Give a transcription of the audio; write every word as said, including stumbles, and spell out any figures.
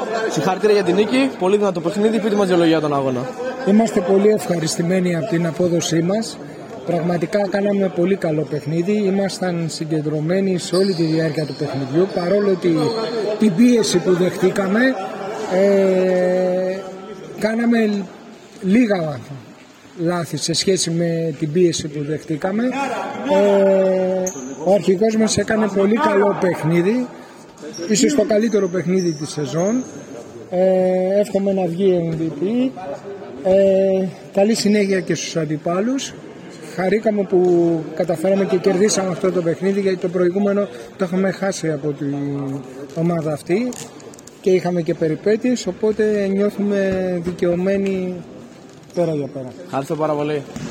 Συγχαρητήρια για την νίκη, πολύ δυνατό παιχνίδι, πείτε μας δύο λόγια για τον αγώνα. Είμαστε πολύ ευχαριστημένοι από την απόδοσή μας. Πραγματικά κάναμε πολύ καλό παιχνίδι, ήμασταν συγκεντρωμένοι σε όλη τη διάρκεια του παιχνιδιού, παρόλο ότι την πίεση που δεχτήκαμε, ε, κάναμε λίγα λάθη σε σχέση με την πίεση που δεχτήκαμε. Ε, ο αρχηγός μας έκανε πολύ καλό παιχνίδι, ίσως το καλύτερο παιχνίδι της σεζόν. Ε, εύχομαι να βγει εμ βι πι. Ε, καλή συνέχεια και στους αντιπάλους. Χαρήκαμε που καταφέραμε και κερδίσαμε αυτό το παιχνίδι, γιατί το προηγούμενο το είχαμε χάσει από την ομάδα αυτή και είχαμε και περιπέτειες, οπότε νιώθουμε δικαιωμένοι πέρα για πέρα. Ευχαριστώ πάρα πολύ.